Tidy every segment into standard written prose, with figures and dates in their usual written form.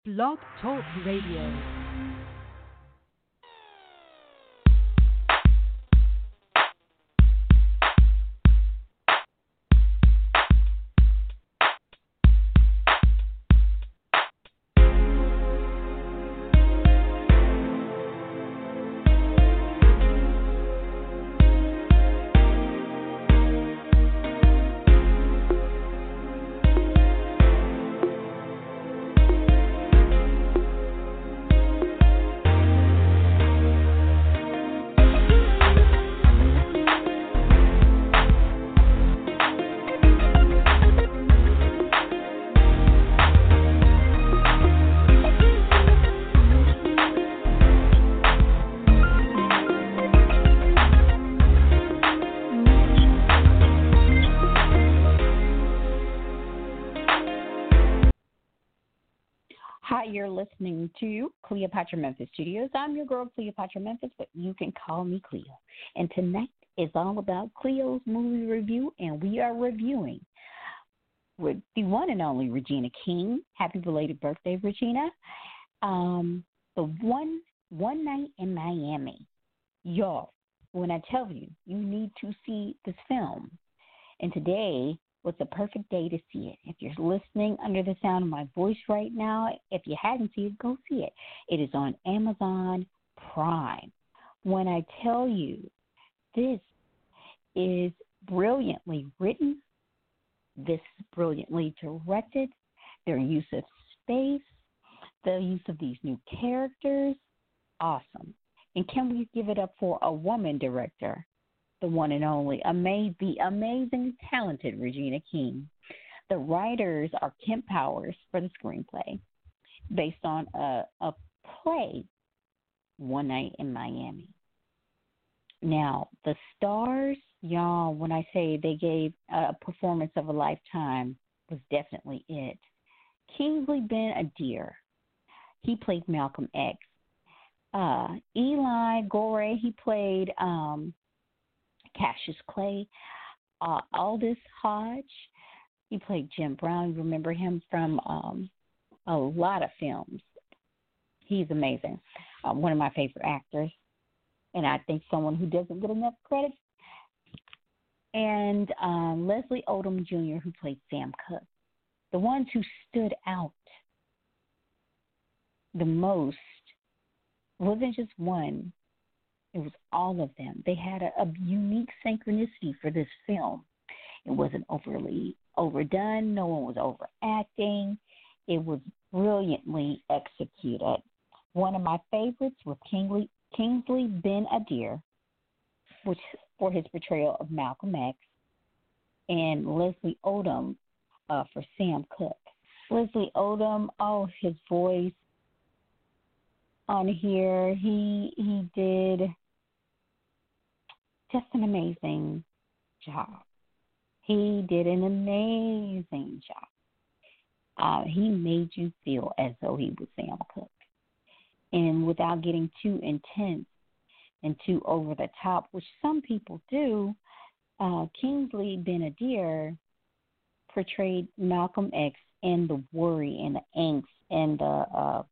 Blog Talk Radio. Hi, you're listening to Cleopatra Memphis Studios. I'm your girl, Cleopatra Memphis, but you can call me Cleo. And tonight is all about Cleo's movie review, and we are reviewing with the one and only Regina King. Happy belated birthday, Regina. The one Night in Miami. Y'all, when I tell you, you need to see this film. And today was the perfect day to see it. If you're listening under the sound of my voice right now, if you hadn't seen it, go see it. It is on Amazon Prime. When I tell you, this is brilliantly written, this is brilliantly directed, their use of space, the use of these new characters, awesome. And can we give it up for a woman director? The one and only, the amazing, talented Regina King. The writers are Kemp Powers for the screenplay, based on a play, One Night in Miami. Now, the stars, y'all, when I say they gave a performance of a lifetime, was definitely it. Kingsley Ben-Adir, he played Malcolm X. Eli Goree, he played Cassius Clay. Aldous Hodge, he played Jim Brown. You remember him from a lot of films. He's amazing. One of my favorite actors, and I think someone who doesn't get enough credit. And Leslie Odom Jr., who played Sam Cooke. The ones who stood out the most wasn't just one. It was all of them. They had a unique synchronicity for this film. It wasn't overly overdone. No one was overacting. It was brilliantly executed. One of my favorites was Kingsley Ben-Adir, which for his portrayal of Malcolm X, and Leslie Odom for Sam Cooke. Leslie Odom, his voice on here, he did just an amazing job. He did an amazing job. He made you feel as though he was Sam Cooke. And without getting too intense and too over the top, which some people do, Kingsley Ben-Adir portrayed Malcolm X and the worry and the angst and the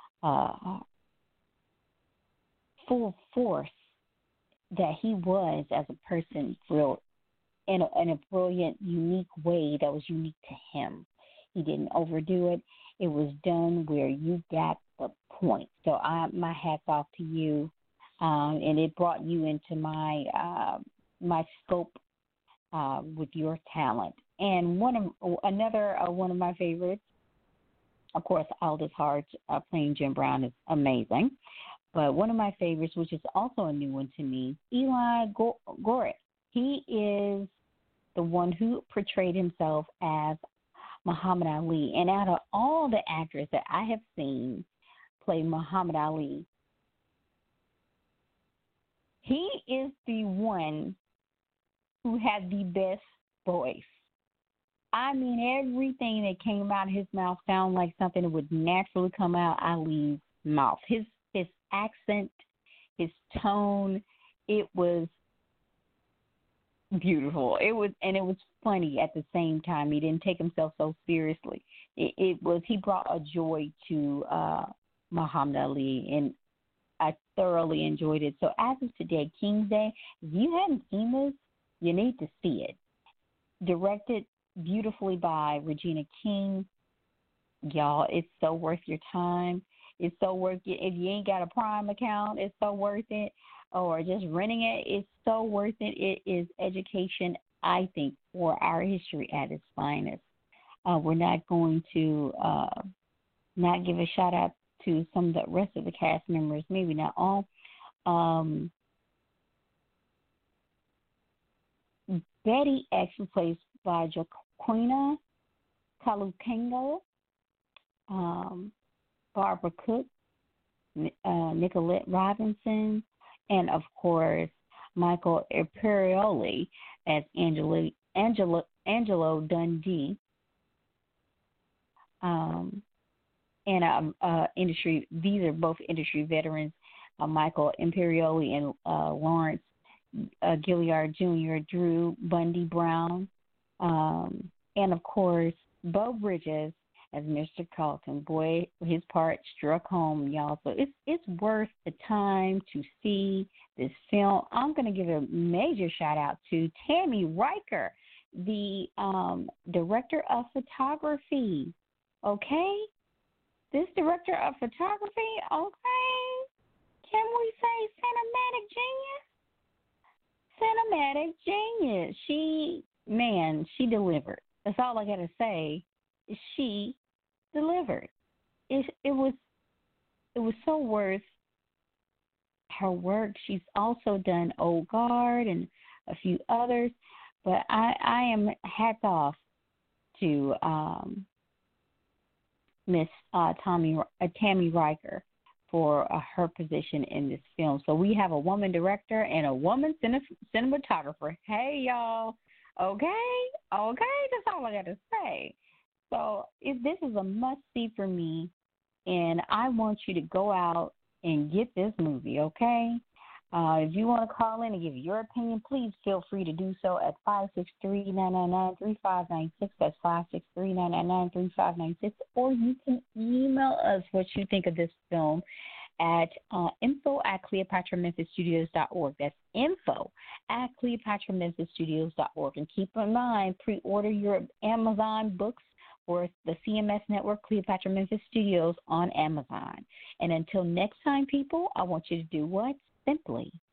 full force that he was as a person, real in a brilliant, unique way that was unique to him. He didn't overdo it. It was done where you got the point. So my hat's off to you, and it brought you into my scope with your talent. And another one of my favorites, of course, Aldous Hodge playing Jim Brown is amazing. But one of my favorites, which is also a new one to me, Eli Goree. He is the one who portrayed himself as Muhammad Ali. And out of all the actors that I have seen play Muhammad Ali, he is the one who had the best voice. I mean, everything that came out of his mouth sounded like something that would naturally come out Ali's mouth. His accent, his tone, it was beautiful. It was funny at the same time. He didn't take himself so seriously. he brought a joy to Muhammad Ali, and I thoroughly enjoyed it. So as of today, King's Day, if you hadn't seen this, you need to see it. Directed beautifully by Regina King. Y'all, it's so worth your time. It's so worth it. If you ain't got a Prime account, it's so worth it. Or just renting it, it's so worth it. It is education, I think, for our history at its finest. We're not going to not give a shout out to some of the rest of the cast members, maybe not all. Betty, actually plays by Jaquina Kalukango, Barbara Cook, Nicolette Robinson, and of course Michael Imperioli as Angelo Dundee. Industry. These are both industry veterans, Michael Imperioli and Lawrence Gilliard Jr., Drew Bundy Brown, and of course Beau Bridges as Mr. Carlton. Boy, his part struck home, y'all. So it's worth the time to see this film. I'm going to give a major shout out to Tammy Riker, the director of photography. Okay? This director of photography, okay? Can we say cinematic genius? She delivered. That's all I got to say. She delivered. It was so worth her work. She's also done Old Guard and a few others, but I am hats off to Miss Tammy Riker for her position in this film. So we have a woman director and a woman cinematographer. Hey, y'all. Okay, that's all I got to say. So this is a must-see for me, and I want you to go out and get this movie, okay? If you want to call in and give your opinion, please feel free to do so at 563-999-3596. That's 563-999-3596. Or you can email us what you think of this film at info@CleopatraMemphisStudios.org. That's info@CleopatraMemphisStudios.org. And keep in mind, pre-order your Amazon books for the CMS Network, Cleopatra Memphis Studios on Amazon. And until next time, people, I want you to do what? Simply